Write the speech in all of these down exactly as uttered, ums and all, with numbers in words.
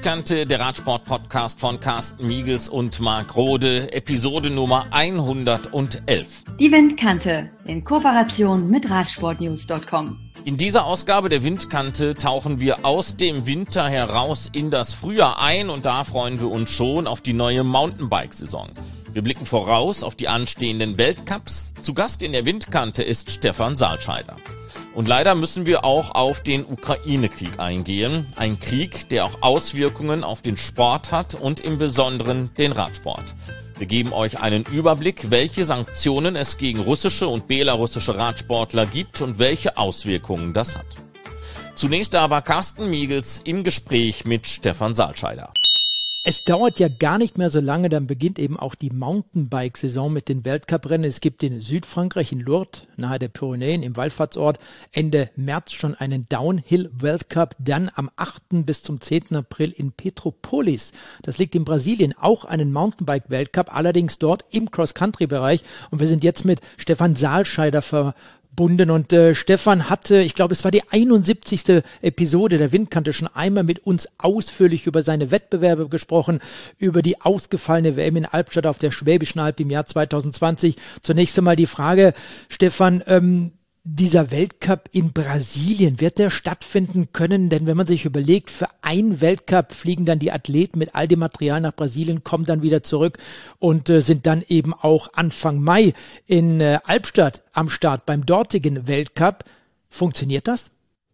Windkante, der Radsport-Podcast von Carsten Miegels und Marc Rode, Episode Nummer hundertelf. Die Windkante in Kooperation mit Radsportnews Punkt com. In dieser Ausgabe der Windkante tauchen wir aus dem Winter heraus in das Frühjahr ein und da freuen wir uns schon auf die neue Mountainbike-Saison. Wir blicken voraus auf die anstehenden Weltcups. Zu Gast in der Windkante ist Stefan Saltscheider. Und leider müssen wir auch auf den Ukraine-Krieg eingehen. Ein Krieg, der auch Auswirkungen auf den Sport hat und im Besonderen den Radsport. Wir geben euch einen Überblick, welche Sanktionen es gegen russische und belarussische Radsportler gibt und welche Auswirkungen das hat. Zunächst aber Carsten Miegels im Gespräch mit Stefan Saltscheider. Es dauert ja gar nicht mehr so lange, dann beginnt eben auch die Mountainbike-Saison mit den Weltcuprennen. Es gibt in Südfrankreich, in Lourdes, nahe der Pyrenäen, im Wallfahrtsort, Ende März schon einen Downhill-Weltcup. Dann am achten bis zum zehnten April in Petropolis. Das liegt in Brasilien, auch einen Mountainbike-Weltcup, allerdings dort im Cross-Country-Bereich. Und wir sind jetzt mit Stefan Saltscheider verbunden. Und äh, Stefan hatte, ich glaube, es war die einundsiebzigste Episode der Windkante, schon einmal mit uns ausführlich über seine Wettbewerbe gesprochen, über die ausgefallene W M in Albstadt auf der Schwäbischen Alb im Jahr zwanzig zwanzig. Zunächst einmal die Frage, Stefan, ähm, dieser Weltcup in Brasilien, wird der stattfinden können? Denn wenn man sich überlegt, für einen Weltcup fliegen dann die Athleten mit all dem Material nach Brasilien, kommen dann wieder zurück und äh, sind dann eben auch Anfang Mai in äh, Albstadt am Start beim dortigen Weltcup. Funktioniert das?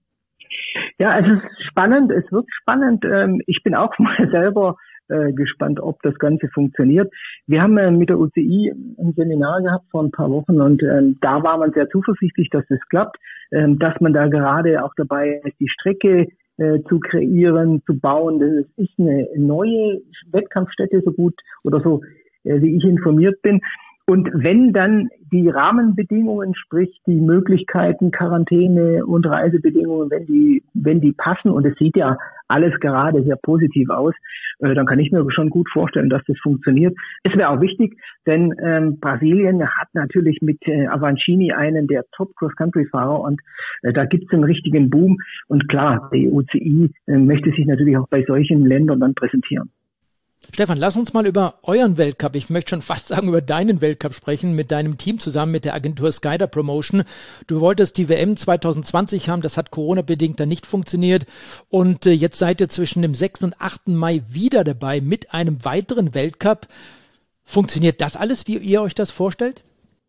Ja, es ist spannend, es wird spannend. Ähm, ich bin auch mal selber äh, gespannt, ob das Ganze funktioniert. Wir haben äh, mit der U C I ein Seminar gehabt vor ein paar Wochen und ähm, da war man sehr zuversichtlich, dass das klappt, ähm, dass man da gerade auch dabei ist, die Strecke äh, zu kreieren, zu bauen. Das ist eine neue Wettkampfstätte, so gut oder so, äh, wie ich informiert bin. Und wenn dann die Rahmenbedingungen, sprich die Möglichkeiten, Quarantäne und Reisebedingungen, wenn die, wenn die passen, und es sieht ja alles gerade sehr positiv aus, äh, dann kann ich mir schon gut vorstellen, dass das funktioniert. Es wäre auch wichtig, denn ähm, Brasilien hat natürlich mit äh, Avancini einen der Top-Cross-Country-Fahrer und äh, da gibt es einen richtigen Boom. Und klar, die U C I äh, möchte sich natürlich auch bei solchen Ländern dann präsentieren. Stefan, lass uns mal über euren Weltcup, ich möchte schon fast sagen über deinen Weltcup sprechen, mit deinem Team zusammen mit der Agentur Skyder Promotion. Du wolltest die W M zwanzig zwanzig haben, das hat Corona-bedingt dann nicht funktioniert und äh, jetzt seid ihr zwischen dem sechsten und achten Mai wieder dabei mit einem weiteren Weltcup. Funktioniert das alles, wie ihr euch das vorstellt?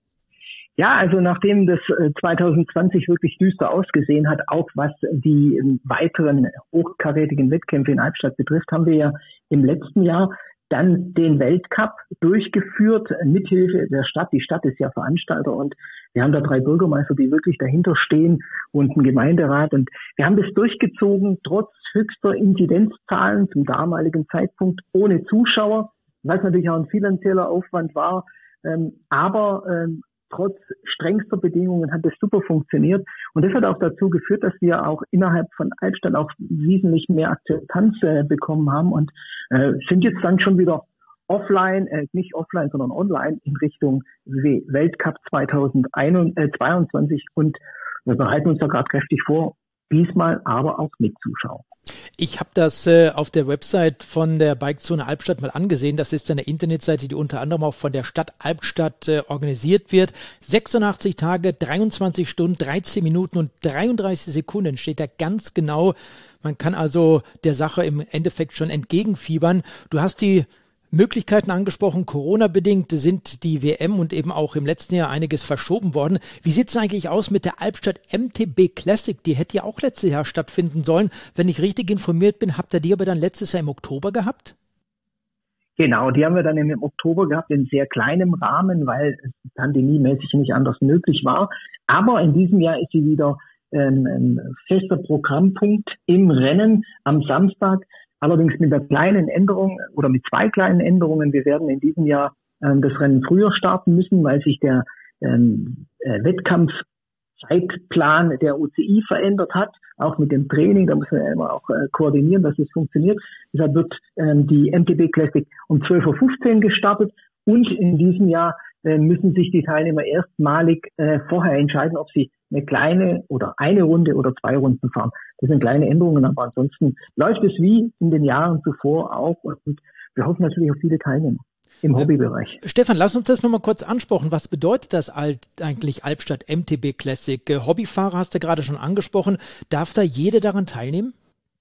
Ja, also nachdem das zwanzig zwanzig wirklich düster ausgesehen hat, auch was die weiteren hochkarätigen Wettkämpfe in Albstadt betrifft, haben wir ja im letzten Jahr dann den Weltcup durchgeführt, mithilfe der Stadt. Die Stadt ist ja Veranstalter und wir haben da drei Bürgermeister, die wirklich dahinter stehen und einen Gemeinderat. Und wir haben das durchgezogen, trotz höchster Inzidenzzahlen zum damaligen Zeitpunkt, ohne Zuschauer, was natürlich auch ein finanzieller Aufwand war. Ähm, aber ähm, trotz strengster Bedingungen hat das super funktioniert. Und das hat auch dazu geführt, dass wir auch innerhalb von Albstadt auch wesentlich mehr Akzeptanz äh, bekommen haben und äh, sind jetzt dann schon wieder offline, äh, nicht offline, sondern online in Richtung Weltcup zwanzig zweiundzwanzig und wir bereiten uns da gerade kräftig vor, diesmal aber auch mit Zuschauern. Ich habe das äh, auf der Website von der Bikezone Albstadt mal angesehen. Das ist eine Internetseite, die unter anderem auch von der Stadt Albstadt äh, organisiert wird. sechsundachtzig Tage, dreiundzwanzig Stunden, dreizehn Minuten und dreiunddreißig Sekunden steht da ganz genau. Man kann also der Sache im Endeffekt schon entgegenfiebern. Du hast die Möglichkeiten angesprochen, Corona-bedingt sind die W M und eben auch im letzten Jahr einiges verschoben worden. Wie sieht es eigentlich aus mit der Albstadt M T B Classic? Die hätte ja auch letztes Jahr stattfinden sollen. Wenn ich richtig informiert bin, habt ihr die aber dann letztes Jahr im Oktober gehabt? Genau, die haben wir dann im Oktober gehabt, in sehr kleinem Rahmen, weil es pandemiemäßig nicht anders möglich war. Aber in diesem Jahr ist sie wieder ähm, ein fester Programmpunkt im Rennen am Samstag. Allerdings mit einer kleinen Änderung oder mit zwei kleinen Änderungen. Wir werden in diesem Jahr ähm, das Rennen früher starten müssen, weil sich der ähm, äh, Wettkampfzeitplan der U C I verändert hat, auch mit dem Training. Da müssen wir immer auch äh, koordinieren, dass es funktioniert. Deshalb wird ähm, die M T B Classic um zwölf Uhr fünfzehn gestartet und in diesem Jahr äh, müssen sich die Teilnehmer erstmalig äh, vorher entscheiden, ob sie eine kleine oder eine Runde oder zwei Runden fahren. Das sind kleine Änderungen, aber ansonsten läuft es wie in den Jahren zuvor auch und wir hoffen natürlich auf viele Teilnehmer im Hobbybereich. Stefan, lass uns das nochmal kurz ansprechen. Was bedeutet das eigentlich Albstadt M T B Classic? Hobbyfahrer hast du gerade schon angesprochen. Darf da jeder daran teilnehmen?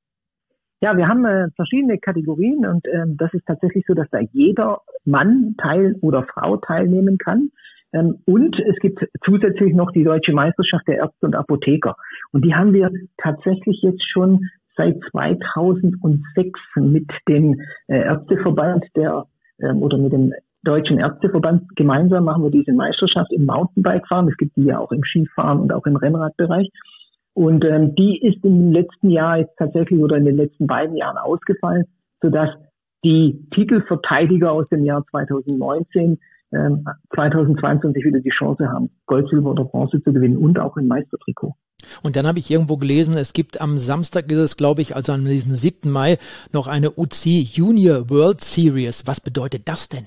Ja, wir haben äh, verschiedene Kategorien und ähm, das ist tatsächlich so, dass da jeder Mann teil oder Frau teilnehmen kann. Ähm, und es gibt zusätzlich noch die Deutsche Meisterschaft der Ärzte und Apotheker. Und die haben wir tatsächlich jetzt schon seit zweitausendsechs mit dem äh, Ärzteverband der ähm, oder mit dem Deutschen Ärzteverband gemeinsam machen wir diese Meisterschaft im Mountainbike-Fahren. Es gibt die ja auch im Skifahren und auch im Rennradbereich. Und ähm, die ist im letzten Jahr jetzt tatsächlich oder in den letzten beiden Jahren ausgefallen, sodass die Titelverteidiger aus dem Jahr zweitausendneunzehn, ähm, zweitausendzweiundzwanzig wieder die Chance haben, Gold, Silber oder Bronze zu gewinnen und auch im Meistertrikot. Und dann habe ich irgendwo gelesen, es gibt am Samstag ist es, glaube ich, also an diesem siebten Mai, noch eine U C I Junior World Series. Was bedeutet das denn?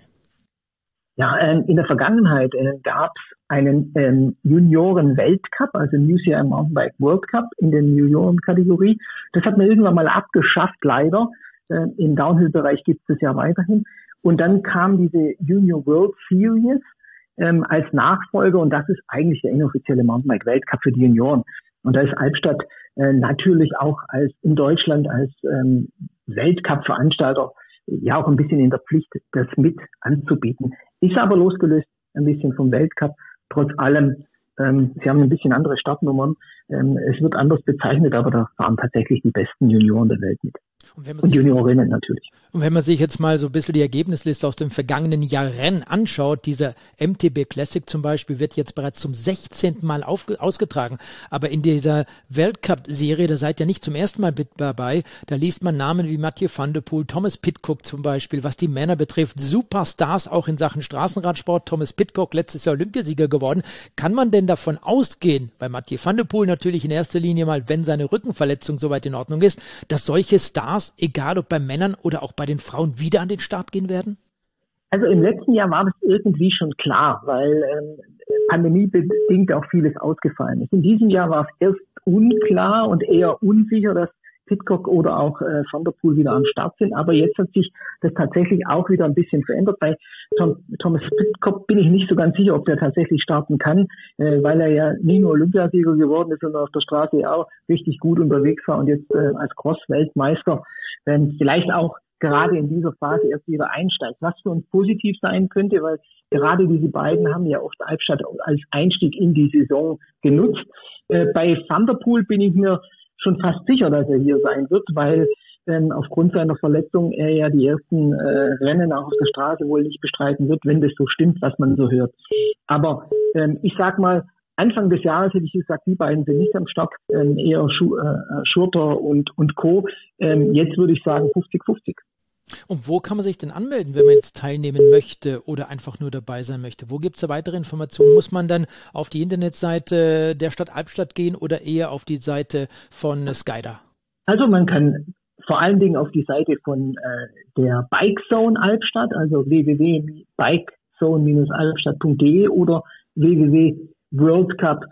Ja, ähm, in der Vergangenheit äh, gab es einen ähm, Junioren-Weltcup, also New C I Mountainbike World Cup in der Junioren-Kategorie. Das hat man irgendwann mal abgeschafft, leider. Äh, Im Downhill-Bereich gibt es ja weiterhin. Und dann kam diese Junior World Series ähm, als Nachfolger und das ist eigentlich der inoffizielle Mountainbike-Weltcup für die Junioren. Und da ist Albstadt äh, natürlich auch als in Deutschland als ähm, Weltcup-Veranstalter ja auch ein bisschen in der Pflicht, das mit anzubieten. Ist aber losgelöst ein bisschen vom Weltcup. Trotz allem, ähm, sie haben ein bisschen andere Startnummern. Ähm, es wird anders bezeichnet, aber da fahren tatsächlich die besten Junioren der Welt mit. Und, wenn man und sich, Juniorinnen natürlich. Und wenn man sich jetzt mal so ein bisschen die Ergebnisliste aus dem vergangenen Jahr Rennen anschaut, dieser M T B Classic zum Beispiel wird jetzt bereits zum sechzehnten Mal auf, ausgetragen. Aber in dieser Weltcup-Serie, da seid ihr nicht zum ersten Mal mit dabei, da liest man Namen wie Mathieu van der Poel, Thomas Pidcock zum Beispiel, was die Männer betrifft, Superstars auch in Sachen Straßenradsport. Thomas Pidcock, letztes Jahr Olympiasieger geworden. Kann man denn davon ausgehen, bei Mathieu van der Poel natürlich in erster Linie mal, wenn seine Rückenverletzung soweit in Ordnung ist, dass solche Stars, egal ob bei Männern oder auch bei den Frauen, wieder an den Start gehen werden? Also im letzten Jahr war das irgendwie schon klar, weil ähm, pandemiebedingt auch vieles ausgefallen ist. In diesem Jahr war es erst unklar und eher unsicher, dass Pidcock oder auch äh, Van der Poel wieder am Start sind. Aber jetzt hat sich das tatsächlich auch wieder ein bisschen verändert. Bei Tom, Thomas Pidcock bin ich nicht so ganz sicher, ob der tatsächlich starten kann, äh, weil er ja nicht nur Olympiasieger geworden ist, sondern auf der Straße ja auch richtig gut unterwegs war und jetzt äh, als Cross-Weltmeister äh, vielleicht auch gerade in dieser Phase erst wieder einsteigt. Was für uns positiv sein könnte, weil gerade diese beiden haben ja oft Albstadt als Einstieg in die Saison genutzt. Äh, bei Van der Poel bin ich mir schon fast sicher, dass er hier sein wird, weil ähm, aufgrund seiner Verletzung er ja die ersten äh, Rennen auch auf der Straße wohl nicht bestreiten wird, wenn das so stimmt, was man so hört. Aber ähm, ich sag mal, Anfang des Jahres hätte ich gesagt, die beiden sind nicht am Start, ähm, eher Schu- äh, Schurter und, und Co. Ähm, jetzt würde ich sagen fünfzig fünfzig. Und wo kann man sich denn anmelden, wenn man jetzt teilnehmen möchte oder einfach nur dabei sein möchte? Wo gibt es da weitere Informationen? Muss man dann auf die Internetseite der Stadt Albstadt gehen oder eher auf die Seite von Skyda? Also man kann vor allen Dingen auf die Seite von äh, der Bike Zone Albstadt, also w w w punkt bikezone Bindestrich albstadt punkt d e oder w w w punkt worldcup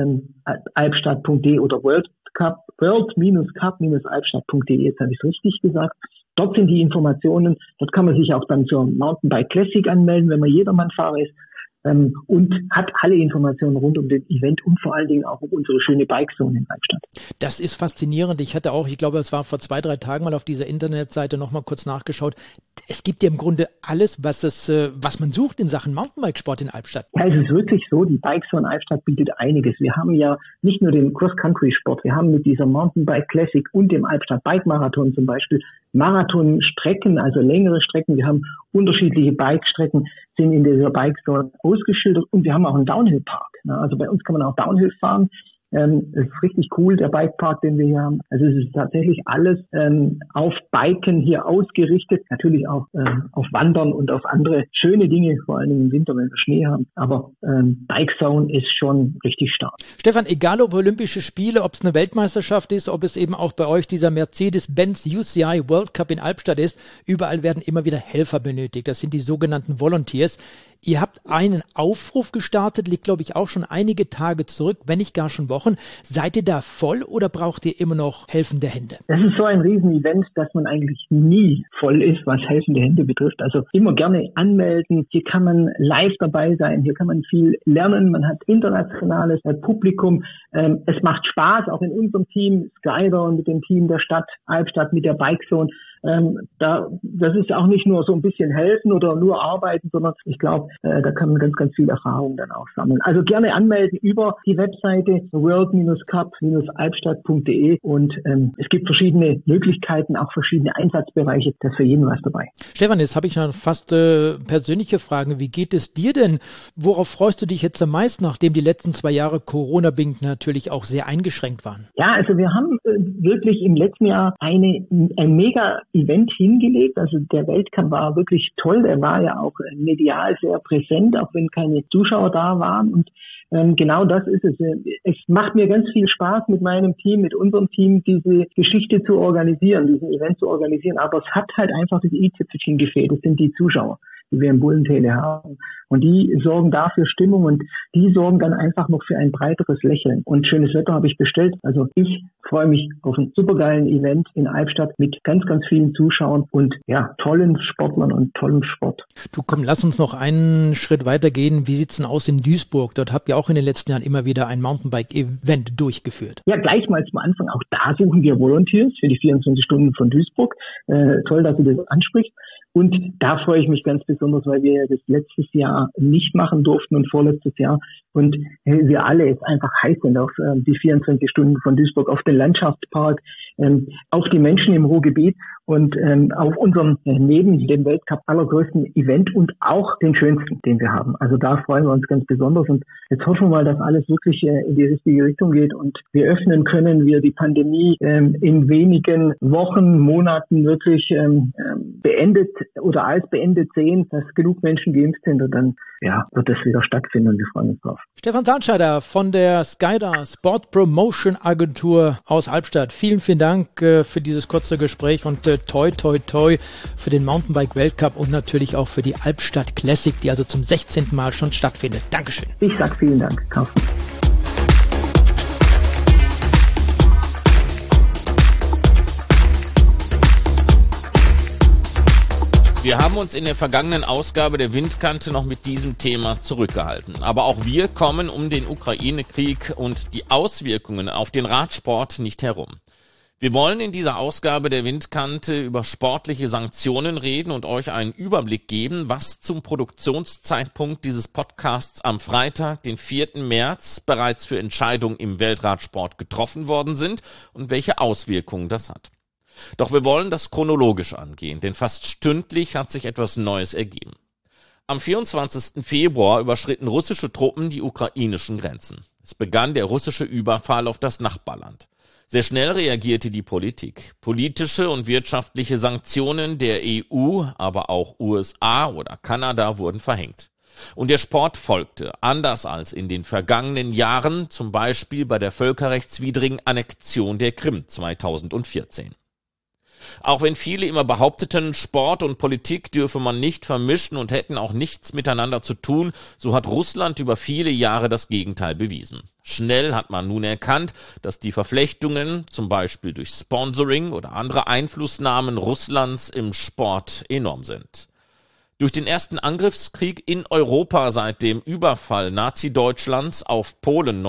albstadt punkt d e oder worldcup world-cup albstadt punkt d e, jetzt habe ich es richtig gesagt. Dort sind die Informationen, dort kann man sich auch dann zur Mountainbike Classic anmelden, wenn man Jedermannfahrer ist, ähm, und hat alle Informationen rund um den Event und vor allen Dingen auch um unsere schöne Bikezone in Albstadt. Das ist faszinierend. Ich hatte auch, ich glaube, es war vor zwei, drei Tagen mal auf dieser Internetseite nochmal kurz nachgeschaut. Es gibt ja im Grunde alles, was es, was man sucht in Sachen Mountainbikesport in Albstadt. Ja, es ist wirklich so, die Bikezone Albstadt bietet einiges. Wir haben ja nicht nur den Cross-Country-Sport, wir haben mit dieser Mountainbike Classic und dem Albstadt Bike Marathon zum Beispiel Marathonstrecken, also längere Strecken. Wir haben unterschiedliche Bike-Strecken, sind in dieser Bikezone ausgeschildert und wir haben auch einen Downhill-Park. Also bei uns kann man auch Downhill fahren. Ähm, es ist richtig cool, der Bikepark, den wir hier haben. Also es ist tatsächlich alles ähm, auf Biken hier ausgerichtet. Natürlich auch ähm, auf Wandern und auf andere schöne Dinge, vor allem im Winter, wenn wir Schnee haben. Aber ähm, Bikezone ist schon richtig stark. Stefan, egal ob Olympische Spiele, ob es eine Weltmeisterschaft ist, ob es eben auch bei euch dieser Mercedes-Benz U C I World Cup in Albstadt ist, überall werden immer wieder Helfer benötigt. Das sind die sogenannten Volunteers. Ihr habt einen Aufruf gestartet, liegt glaube ich auch schon einige Tage zurück, wenn nicht gar schon Wochen. Seid ihr da voll oder braucht ihr immer noch helfende Hände? Das ist so ein Riesenevent, dass man eigentlich nie voll ist, was helfende Hände betrifft. Also immer gerne anmelden. Hier kann man live dabei sein. Hier kann man viel lernen. Man hat internationales Publikum. Ähm, es macht Spaß, auch in unserem Team, Skyder und mit dem Team der Stadt, Albstadt, mit der Bikezone. Ähm, da, das ist auch nicht nur so ein bisschen helfen oder nur arbeiten, sondern ich glaube, äh, da kann man ganz, ganz viel Erfahrung dann auch sammeln. Also gerne anmelden über die Webseite world cup albstadt punkt de und ähm, es gibt verschiedene Möglichkeiten, auch verschiedene Einsatzbereiche, da ist für jeden was dabei. Stefan, jetzt habe ich noch fast äh, persönliche Fragen. Wie geht es dir denn? Worauf freust du dich jetzt am meisten, nachdem die letzten zwei Jahre Corona-bedingt natürlich auch sehr eingeschränkt waren? Ja, also wir haben äh, wirklich im letzten Jahr eine, ein mega Event hingelegt. Also der Weltcup war wirklich toll. Der war ja auch medial sehr präsent, auch wenn keine Zuschauer da waren. Und ähm, genau das ist es. Es macht mir ganz viel Spaß mit meinem Team, mit unserem Team, diese Geschichte zu organisieren, diesen Event zu organisieren. Aber es hat halt einfach das i-Tüpfelchen gefehlt. Das sind die Zuschauer, die wir im Bullentale haben. Und die sorgen dafür Stimmung und die sorgen dann einfach noch für ein breiteres Lächeln. Und schönes Wetter habe ich bestellt. Also ich freue mich auf einen supergeilen Event in Albstadt mit ganz, ganz vielen Zuschauern und ja, tollen Sportlern und tollem Sport. Du komm, lass uns noch einen Schritt weitergehen. Wie sieht's denn aus in Duisburg? Dort habt ihr auch in den letzten Jahren immer wieder ein Mountainbike-Event durchgeführt. Ja, gleich mal zum Anfang. Auch da suchen wir Volunteers für die vierundzwanzig Stunden von Duisburg. Äh, toll, dass du das ansprichst. Und da freue ich mich ganz besonders, weil wir das letztes Jahr nicht machen durften und vorletztes Jahr. Und äh, wir alle jetzt einfach heiß sind auf äh, die vierundzwanzig Stunden von Duisburg, auf den Landschaftspark, ähm, auf die Menschen im Ruhrgebiet und ähm, auf unserem, äh, neben dem Weltcup allergrößten Event und auch den schönsten, den wir haben. Also da freuen wir uns ganz besonders. Und jetzt hoffen wir mal, dass alles wirklich äh, in die richtige Richtung geht und wir öffnen können, wir die Pandemie ähm, in wenigen Wochen, Monaten wirklich ähm, beendet oder als beendet sehen, dass genug Menschen geimpft sind und dann ja, wird das wieder stattfinden und wir freuen uns drauf. Stefan Zahnscheider von der Skyder Sport Promotion Agentur aus Albstadt. Vielen, vielen Dank äh, für dieses kurze Gespräch und äh, toi, toi, toi für den Mountainbike Weltcup und natürlich auch für die Albstadt Classic, die also zum sechzehnten Mal schon stattfindet. Dankeschön. Ich sag vielen Dank, Carsten. Wir haben uns in der vergangenen Ausgabe der Windkante noch mit diesem Thema zurückgehalten. Aber auch wir kommen um den Ukraine-Krieg und die Auswirkungen auf den Radsport nicht herum. Wir wollen in dieser Ausgabe der Windkante über sportliche Sanktionen reden und euch einen Überblick geben, was zum Produktionszeitpunkt dieses Podcasts am Freitag, den vierten März, bereits für Entscheidungen im Weltradsport getroffen worden sind und welche Auswirkungen das hat. Doch wir wollen das chronologisch angehen, denn fast stündlich hat sich etwas Neues ergeben. Am vierundzwanzigsten Februar überschritten russische Truppen die ukrainischen Grenzen. Es begann der russische Überfall auf das Nachbarland. Sehr schnell reagierte die Politik. Politische und wirtschaftliche Sanktionen der E U, aber auch U S A oder Kanada wurden verhängt. Und der Sport folgte, anders als in den vergangenen Jahren, zum Beispiel bei der völkerrechtswidrigen Annexion der Krim zweitausendvierzehn. Auch wenn viele immer behaupteten, Sport und Politik dürfe man nicht vermischen und hätten auch nichts miteinander zu tun, so hat Russland über viele Jahre das Gegenteil bewiesen. Schnell hat man nun erkannt, dass die Verflechtungen, zum Beispiel durch Sponsoring oder andere Einflussnahmen Russlands im Sport enorm sind. Durch den ersten Angriffskrieg in Europa seit dem Überfall Nazi-Deutschlands auf Polen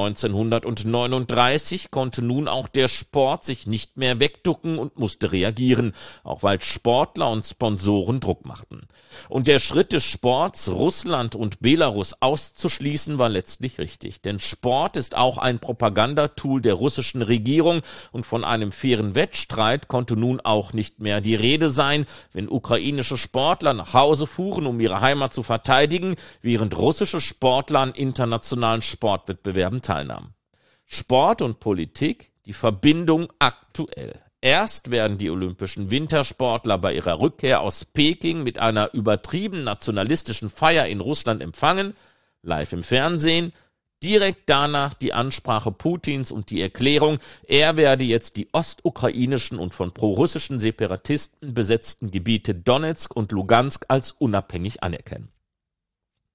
neunzehnhundertneununddreißig konnte nun auch der Sport sich nicht mehr wegducken und musste reagieren, auch weil Sportler und Sponsoren Druck machten. Und der Schritt des Sports, Russland und Belarus auszuschließen, war letztlich richtig. Denn Sport ist auch ein Propagandatool der russischen Regierung und von einem fairen Wettstreit konnte nun auch nicht mehr die Rede sein, wenn ukrainische Sportler nach Hause fuhren, um ihre Heimat zu verteidigen, während russische Sportler an internationalen Sportwettbewerben teilnahmen. Sport und Politik, die Verbindung aktuell. Erst werden die olympischen Wintersportler bei ihrer Rückkehr aus Peking mit einer übertrieben nationalistischen Feier in Russland empfangen, live im Fernsehen. Direkt danach die Ansprache Putins und die Erklärung, er werde jetzt die ostukrainischen und von prorussischen Separatisten besetzten Gebiete Donetsk und Lugansk als unabhängig anerkennen.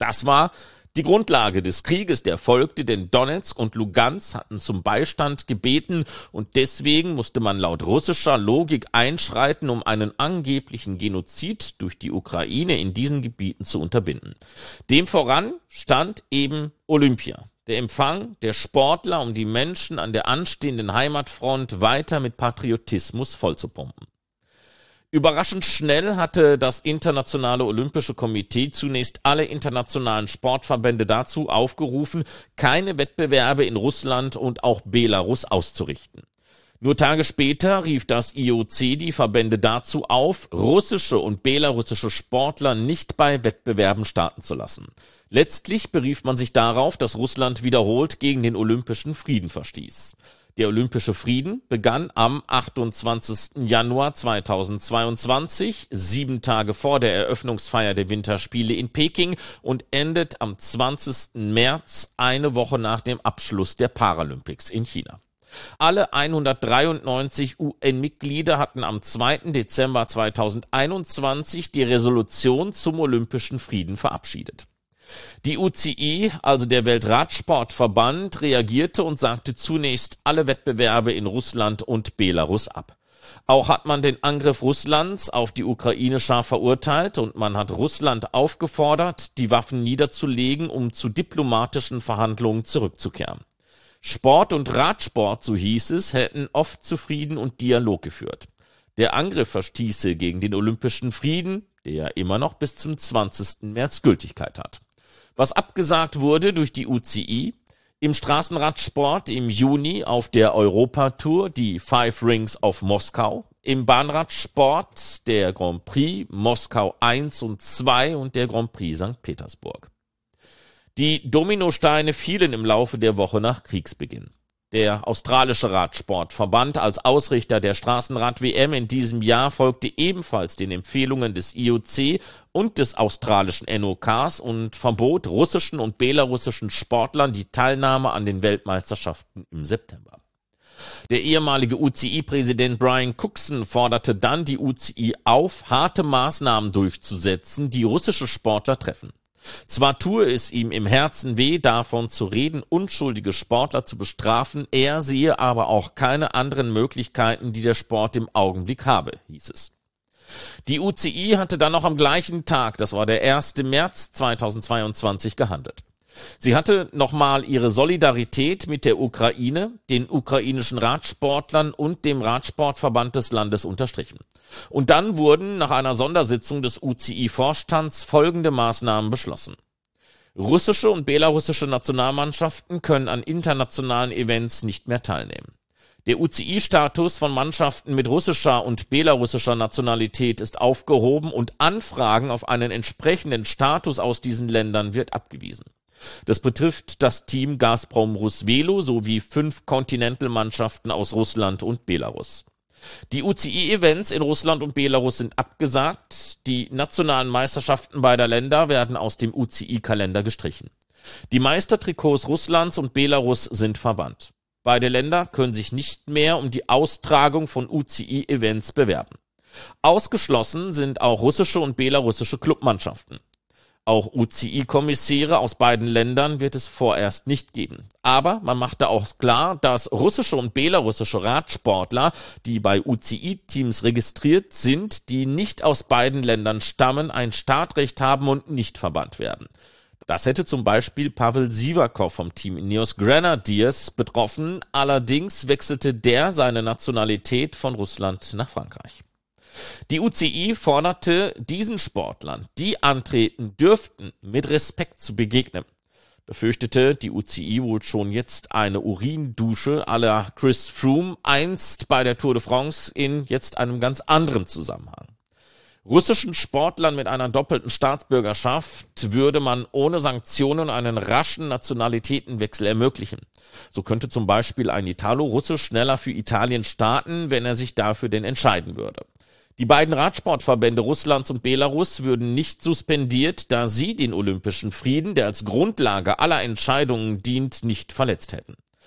Das war die Grundlage des Krieges, der folgte, denn Donezk und Lugansk hatten zum Beistand gebeten und deswegen musste man laut russischer Logik einschreiten, um einen angeblichen Genozid durch die Ukraine in diesen Gebieten zu unterbinden. Dem voran stand eben Olympia, der Empfang der Sportler, um die Menschen an der anstehenden Heimatfront weiter mit Patriotismus vollzupumpen. Überraschend schnell hatte das Internationale Olympische Komitee zunächst alle internationalen Sportverbände dazu aufgerufen, keine Wettbewerbe in Russland und auch Belarus auszurichten. Nur Tage später rief das I O C die Verbände dazu auf, russische und belarussische Sportler nicht bei Wettbewerben starten zu lassen. Letztlich berief man sich darauf, dass Russland wiederholt gegen den olympischen Frieden verstieß. Der Olympische Frieden begann am achtundzwanzigsten Januar zweitausendzweiundzwanzig, sieben Tage vor der Eröffnungsfeier der Winterspiele in Peking und endet am zwanzigsten März, eine Woche nach dem Abschluss der Paralympics in China. Alle hundertdreiundneunzig U N-Mitglieder hatten am zweiten Dezember zweitausendeinundzwanzig die Resolution zum Olympischen Frieden verabschiedet. Die U C I, also der Weltradsportverband, reagierte und sagte zunächst alle Wettbewerbe in Russland und Belarus ab. Auch hat man den Angriff Russlands auf die Ukraine scharf verurteilt und man hat Russland aufgefordert, die Waffen niederzulegen, um zu diplomatischen Verhandlungen zurückzukehren. Sport und Radsport, so hieß es, hätten oft zu Frieden und Dialog geführt. Der Angriff verstieße gegen den Olympischen Frieden, der immer noch bis zum zwanzigsten März Gültigkeit hat. Was abgesagt wurde durch die U C I, im Straßenradsport im Juni auf der Europatour die Five Rings of Moskau, im Bahnradsport der Grand Prix Moskau eins und zwei und der Grand Prix Sankt Petersburg. Die Dominosteine fielen im Laufe der Woche nach Kriegsbeginn. Der australische Radsportverband als Ausrichter der Straßenrad-W M in diesem Jahr folgte ebenfalls den Empfehlungen des I O C und des australischen N O Ks und verbot russischen und belarussischen Sportlern die Teilnahme an den Weltmeisterschaften im September. Der ehemalige U C I-Präsident Brian Cookson forderte dann die U C I auf, harte Maßnahmen durchzusetzen, die russische Sportler treffen. Zwar tue es ihm im Herzen weh, davon zu reden, unschuldige Sportler zu bestrafen, er sehe aber auch keine anderen Möglichkeiten, die der Sport im Augenblick habe, hieß es. Die U C I hatte dann noch am gleichen Tag, das war der erste März zweitausendzweiundzwanzig, gehandelt. Sie hatte nochmal ihre Solidarität mit der Ukraine, den ukrainischen Radsportlern und dem Radsportverband des Landes unterstrichen. Und dann wurden nach einer Sondersitzung des U C I-Vorstands folgende Maßnahmen beschlossen. Russische und belarussische Nationalmannschaften können an internationalen Events nicht mehr teilnehmen. Der U C I-Status von Mannschaften mit russischer und belarussischer Nationalität ist aufgehoben und Anfragen auf einen entsprechenden Status aus diesen Ländern wird abgewiesen. Das betrifft das Team Gazprom Rusvelo sowie fünf Continental-Mannschaften aus Russland und Belarus. Die U C I-Events in Russland und Belarus sind abgesagt. Die nationalen Meisterschaften beider Länder werden aus dem U C I-Kalender gestrichen. Die Meistertrikots Russlands und Belarus sind verbannt. Beide Länder können sich nicht mehr um die Austragung von U C I-Events bewerben. Ausgeschlossen sind auch russische und belarussische Clubmannschaften. Auch U C I-Kommissäre aus beiden Ländern wird es vorerst nicht geben. Aber man machte auch klar, dass russische und belarussische Radsportler, die bei U C I-Teams registriert sind, die nicht aus beiden Ländern stammen, ein Startrecht haben und nicht verbannt werden. Das hätte zum Beispiel Pavel Sivakov vom Team Ineos Grenadiers betroffen. Allerdings wechselte der seine Nationalität von Russland nach Frankreich. Die U C I forderte diesen Sportlern, die antreten dürften, mit Respekt zu begegnen. Da fürchtete die U C I wohl schon jetzt eine Urindusche à la Chris Froome, einst bei der Tour de France in jetzt einem ganz anderen Zusammenhang. Russischen Sportlern mit einer doppelten Staatsbürgerschaft würde man ohne Sanktionen einen raschen Nationalitätenwechsel ermöglichen. So könnte zum Beispiel ein Italo-Russe schneller für Italien starten, wenn er sich dafür denn entscheiden würde. Die beiden Radsportverbände Russlands und Belarus würden nicht suspendiert, da sie den olympischen Frieden, der als Grundlage aller Entscheidungen dient, nicht verletzt hätten.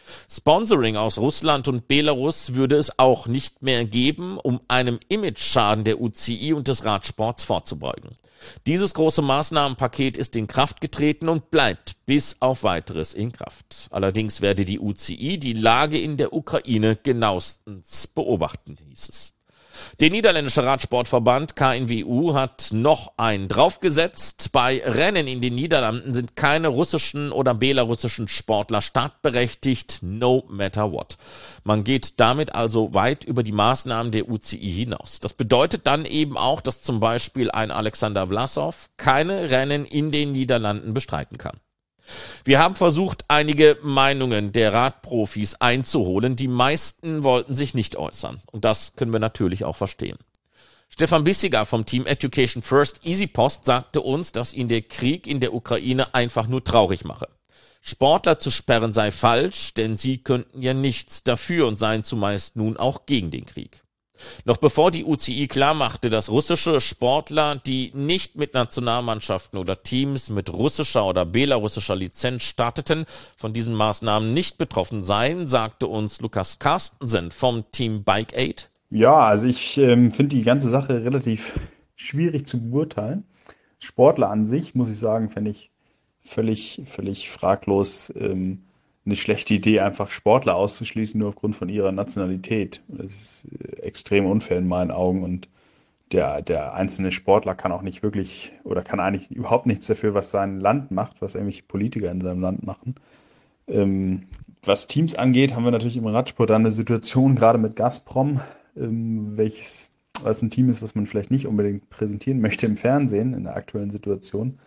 Sponsoring aus Russland und Belarus würde es auch nicht mehr geben, um einem Imageschaden der U C I und des Radsports vorzubeugen. Dieses große Maßnahmenpaket ist in Kraft getreten und bleibt bis auf Weiteres in Kraft. Allerdings werde die U C I die Lage in der Ukraine genauestens beobachten, hieß es. Der niederländische Radsportverband K N W U hat noch einen draufgesetzt. Bei Rennen in den Niederlanden sind keine russischen oder belarussischen Sportler startberechtigt, no matter what. Man geht damit also weit über die Maßnahmen der U C I hinaus. Das bedeutet dann eben auch, dass zum Beispiel ein Alexander Vlasov keine Rennen in den Niederlanden bestreiten kann. Wir haben versucht, einige Meinungen der Radprofis einzuholen. Die meisten wollten sich nicht äußern. Und das können wir natürlich auch verstehen. Stefan Bissiger vom Team Education First EasyPost sagte uns, dass ihn der Krieg in der Ukraine einfach nur traurig mache. Sportler zu sperren sei falsch, denn sie könnten ja nichts dafür und seien zumeist nun auch gegen den Krieg. Noch bevor die U C I klarmachte, dass russische Sportler, die nicht mit Nationalmannschaften oder Teams mit russischer oder belarussischer Lizenz starteten, von diesen Maßnahmen nicht betroffen seien, sagte uns Lukas Carstensen vom Team Bike Aid. Ja, also ich ähm, finde die ganze Sache relativ schwierig zu beurteilen. Sportler an sich, muss ich sagen, fände ich völlig, völlig fraglos ähm, eine schlechte Idee, einfach Sportler auszuschließen, nur aufgrund von ihrer Nationalität. Das ist extrem unfair in meinen Augen und der, der einzelne Sportler kann auch nicht wirklich oder kann eigentlich überhaupt nichts dafür, was sein Land macht, was irgendwelche Politiker in seinem Land machen. Ähm, was Teams angeht, haben wir natürlich im Radsport eine Situation, gerade mit Gazprom, ähm, welches was ein Team ist, was man vielleicht nicht unbedingt präsentieren möchte im Fernsehen in der aktuellen Situation.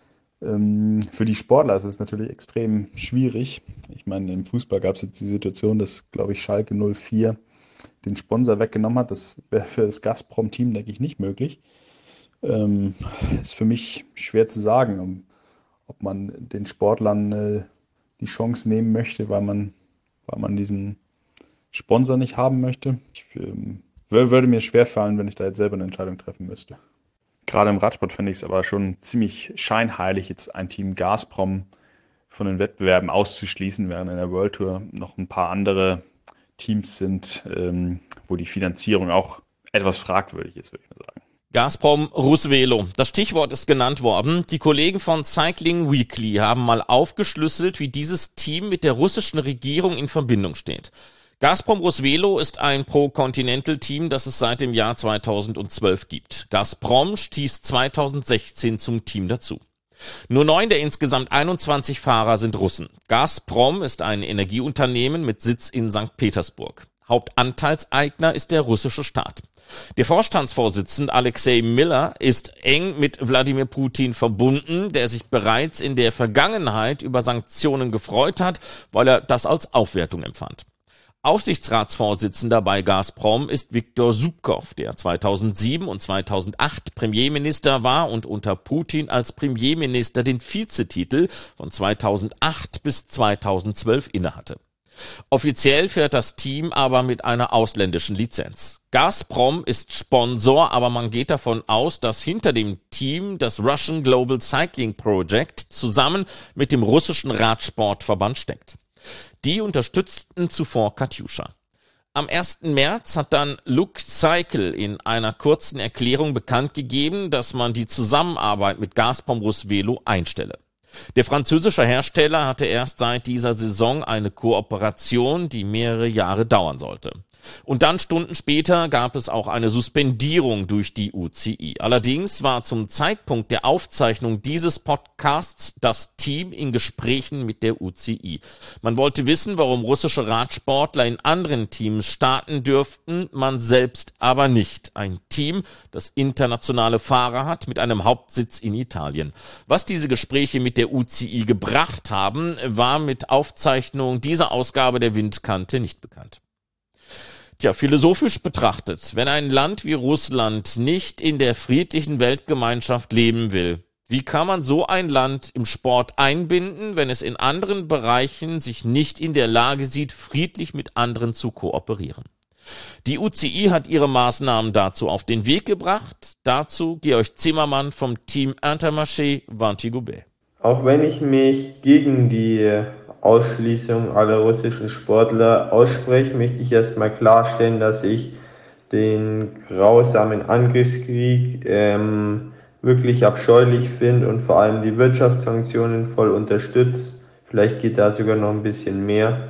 Für die Sportler ist es natürlich extrem schwierig. Ich meine, im Fußball gab es jetzt die Situation, dass, glaube ich, Schalke null vier den Sponsor weggenommen hat. Das wäre für das Gazprom-Team, denke ich, nicht möglich. Ähm, ist für mich schwer zu sagen, ob man den Sportlern äh, die Chance nehmen möchte, weil man, weil man diesen Sponsor nicht haben möchte. Ich, ähm, würde mir schwerfallen, wenn ich da jetzt selber eine Entscheidung treffen müsste. Gerade im Radsport finde ich es aber schon ziemlich scheinheilig, jetzt ein Team Gazprom von den Wettbewerben auszuschließen, während in der World Tour noch ein paar andere Teams sind, ähm, wo die Finanzierung auch etwas fragwürdig ist, würde ich mal sagen. Gazprom Rusvelo. Das Stichwort ist genannt worden. Die Kollegen von Cycling Weekly haben mal aufgeschlüsselt, wie dieses Team mit der russischen Regierung in Verbindung steht. Gazprom Rusvelo ist ein Pro-Continental-Team, das es seit dem Jahr zweitausendzwölf gibt. Gazprom stieß zweitausendsechzehn zum Team dazu. Nur neun der insgesamt einundzwanzig Fahrer sind Russen. Gazprom ist ein Energieunternehmen mit Sitz in Sankt Petersburg. Hauptanteilseigner ist der russische Staat. Der Vorstandsvorsitzende Alexei Miller ist eng mit Wladimir Putin verbunden, der sich bereits in der Vergangenheit über Sanktionen gefreut hat, weil er das als Aufwertung empfand. Aufsichtsratsvorsitzender bei Gazprom ist Viktor Zubkov, der zweitausendsieben und zweitausendacht Premierminister war und unter Putin als Premierminister den Vizetitel von zweitausendacht bis zweitausendzwölf innehatte. Offiziell fährt das Team aber mit einer ausländischen Lizenz. Gazprom ist Sponsor, aber man geht davon aus, dass hinter dem Team das Russian Global Cycling Project zusammen mit dem russischen Radsportverband steckt. Die unterstützten zuvor Katjuscha. Am ersten März hat dann Luke Cycle in einer kurzen Erklärung bekannt gegeben, dass man die Zusammenarbeit mit Gazprom Rusvelo einstelle. Der französische Hersteller hatte erst seit dieser Saison eine Kooperation, die mehrere Jahre dauern sollte. Und dann Stunden später gab es auch eine Suspendierung durch die U C I. Allerdings war zum Zeitpunkt der Aufzeichnung dieses Podcasts das Team in Gesprächen mit der U C I. Man wollte wissen, warum russische Radsportler in anderen Teams starten dürften, man selbst aber nicht. Ein Team, das internationale Fahrer hat mit einem Hauptsitz in Italien. Was diese Gespräche mit der U C I gebracht haben, war mit Aufzeichnung dieser Ausgabe der Windkante nicht bekannt. Tja, philosophisch betrachtet, wenn ein Land wie Russland nicht in der friedlichen Weltgemeinschaft leben will, wie kann man so ein Land im Sport einbinden, wenn es in anderen Bereichen sich nicht in der Lage sieht, friedlich mit anderen zu kooperieren? Die U C I hat ihre Maßnahmen dazu auf den Weg gebracht. Dazu Georg Zimmermann vom Team Intermarché Vinti Gobert. Auch wenn ich mich gegen die Ausschließung aller russischen Sportler ausspreche, möchte ich erstmal klarstellen, dass ich den grausamen Angriffskrieg ähm, wirklich abscheulich finde und vor allem die Wirtschaftssanktionen voll unterstütze. Vielleicht geht da sogar noch ein bisschen mehr.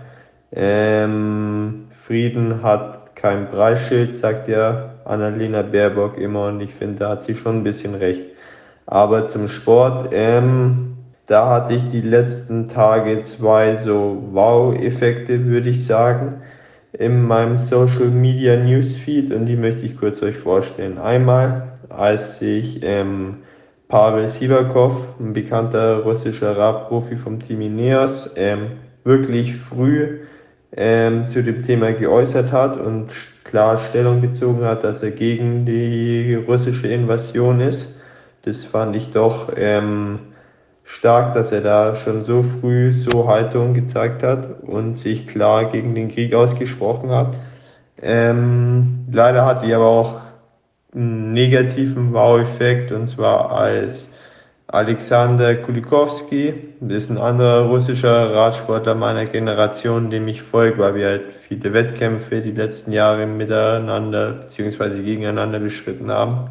Ähm, Frieden hat kein Preisschild, sagt ja Annalena Baerbock immer, und ich finde, da hat sie schon ein bisschen recht. Aber zum Sport, ähm, da hatte ich die letzten Tage zwei so Wow-Effekte, würde ich sagen, in meinem Social Media Newsfeed, und die möchte ich kurz euch vorstellen. Einmal, als ich ähm, Pavel Sivakov, ein bekannter russischer Radprofi vom Team Ineos, ähm, wirklich früh ähm, zu dem Thema geäußert hat und klar Stellung bezogen hat, dass er gegen die russische Invasion ist. Das fand ich doch ähm, stark, dass er da schon so früh so Haltung gezeigt hat und sich klar gegen den Krieg ausgesprochen hat. Ähm, leider hat die aber auch einen negativen Wow-Effekt, und zwar als Alexander Kulikowski, das ist ein anderer russischer Radsportler meiner Generation, dem ich folge, weil wir halt viele Wettkämpfe die letzten Jahre miteinander bzw. gegeneinander bestritten haben.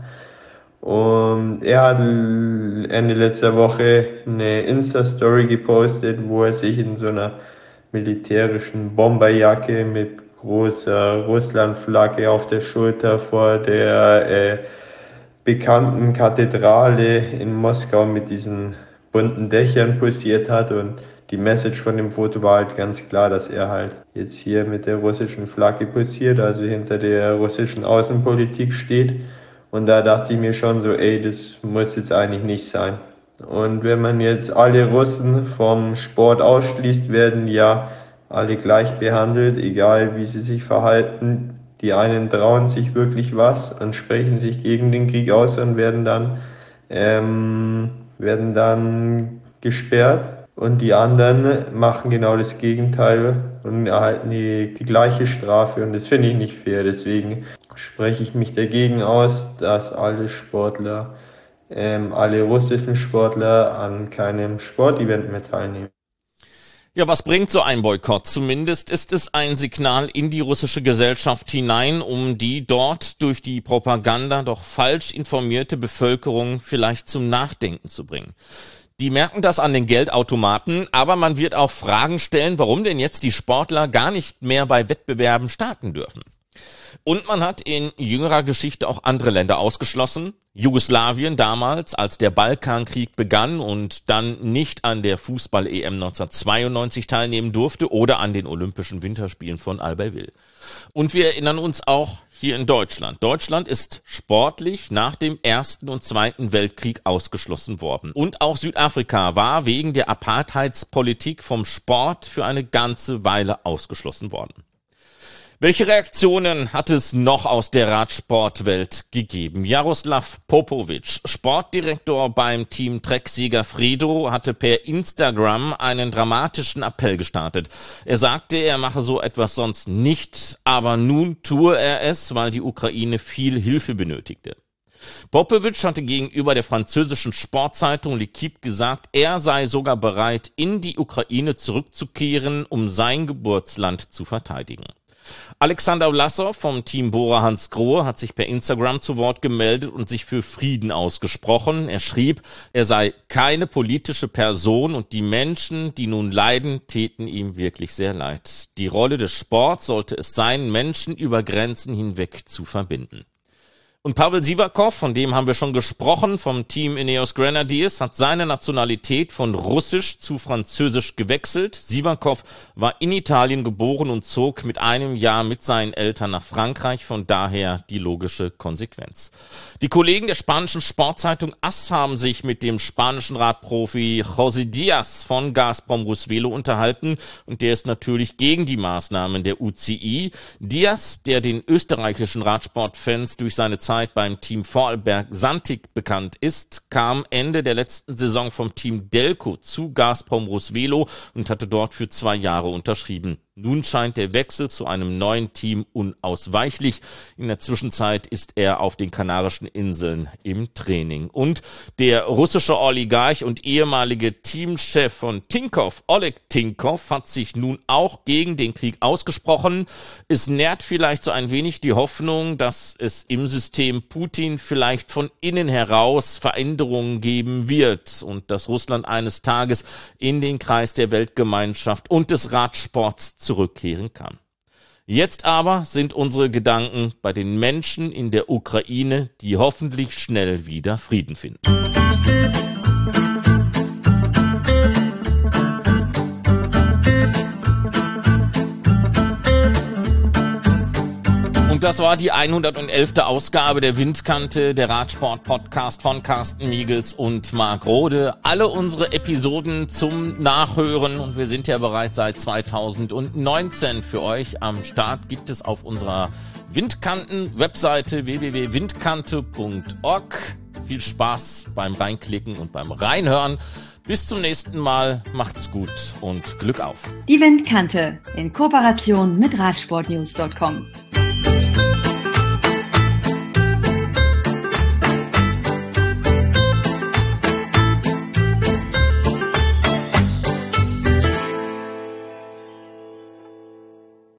Und er hat Ende letzter Woche eine Insta-Story gepostet, wo er sich in so einer militärischen Bomberjacke mit großer Russland-Flagge auf der Schulter vor der äh, bekannten Kathedrale in Moskau mit diesen bunten Dächern posiert hat, und die Message von dem Foto war halt ganz klar, dass er halt jetzt hier mit der russischen Flagge posiert, also hinter der russischen Außenpolitik steht. Und da dachte ich mir schon so, ey, das muss jetzt eigentlich nicht sein. Und wenn man jetzt alle Russen vom Sport ausschließt, werden ja alle gleich behandelt, egal wie sie sich verhalten. Die einen trauen sich wirklich was und sprechen sich gegen den Krieg aus und werden dann, ähm, werden dann gesperrt. Und die anderen machen genau das Gegenteil und erhalten die, die gleiche Strafe. Und das finde ich nicht fair. Deswegen spreche ich mich dagegen aus, dass alle Sportler, ähm, alle russischen Sportler an keinem Sportevent mehr teilnehmen. Ja, was bringt so ein Boykott? Zumindest ist es ein Signal in die russische Gesellschaft hinein, um die dort durch die Propaganda doch falsch informierte Bevölkerung vielleicht zum Nachdenken zu bringen. Die merken das an den Geldautomaten, aber man wird auch Fragen stellen, warum denn jetzt die Sportler gar nicht mehr bei Wettbewerben starten dürfen. Und man hat in jüngerer Geschichte auch andere Länder ausgeschlossen. Jugoslawien damals, als der Balkankrieg begann und dann nicht an der Fußball-E M neunzehnhundertzweiundneunzig teilnehmen durfte oder an den Olympischen Winterspielen von Albertville. Und wir erinnern uns auch hier in Deutschland. Deutschland ist sportlich nach dem Ersten und Zweiten Weltkrieg ausgeschlossen worden. Und auch Südafrika war wegen der Apartheidspolitik vom Sport für eine ganze Weile ausgeschlossen worden. Welche Reaktionen hat es noch aus der Radsportwelt gegeben? Jaroslav Popovic, Sportdirektor beim Team Trek-Sieger Fredo, hatte per Instagram einen dramatischen Appell gestartet. Er sagte, er mache so etwas sonst nicht, aber nun tue er es, weil die Ukraine viel Hilfe benötigte. Popovic hatte gegenüber der französischen Sportzeitung L'Équipe gesagt, er sei sogar bereit, in die Ukraine zurückzukehren, um sein Geburtsland zu verteidigen. Alexander Vlasov vom Team Bora Hansgrohe hat sich per Instagram zu Wort gemeldet und sich für Frieden ausgesprochen. Er schrieb, er sei keine politische Person und die Menschen, die nun leiden, täten ihm wirklich sehr leid. Die Rolle des Sports sollte es sein, Menschen über Grenzen hinweg zu verbinden. Und Pavel Sivakov, von dem haben wir schon gesprochen, vom Team Ineos Grenadiers, hat seine Nationalität von Russisch zu Französisch gewechselt. Sivakov war in Italien geboren und zog mit einem Jahr mit seinen Eltern nach Frankreich, von daher die logische Konsequenz. Die Kollegen der spanischen Sportzeitung A S haben sich mit dem spanischen Radprofi José Díaz von Gazprom Rusvelo unterhalten und der ist natürlich gegen die Maßnahmen der U C I. Díaz, der den österreichischen Radsportfans durch seine Zeit beim Team Vorarlberg Santig bekannt ist, kam Ende der letzten Saison vom Team Delco zu Gazprom Rusvelo und hatte dort für zwei Jahre unterschrieben. Nun scheint der Wechsel zu einem neuen Team unausweichlich. In der Zwischenzeit ist er auf den Kanarischen Inseln im Training. Und der russische Oligarch und ehemalige Teamchef von Tinkoff, Oleg Tinkoff, hat sich nun auch gegen den Krieg ausgesprochen. Es nährt vielleicht so ein wenig die Hoffnung, dass es im System Putin vielleicht von innen heraus Veränderungen geben wird und dass Russland eines Tages in den Kreis der Weltgemeinschaft und des Radsports zurückkehren kann. Jetzt aber sind unsere Gedanken bei den Menschen in der Ukraine, die hoffentlich schnell wieder Frieden finden. Und das war die hundertelfte Ausgabe der Windkante, der Radsport-Podcast von Carsten Miegels und Marc Rode. Alle unsere Episoden zum Nachhören, und wir sind ja bereits seit zweitausendneunzehn für euch am Start, gibt es auf unserer Windkanten-Webseite w w w punkt windkante punkt org. Viel Spaß beim Reinklicken und beim Reinhören. Bis zum nächsten Mal, macht's gut und Glück auf. Die Windkante in Kooperation mit Radsportnews Punkt com.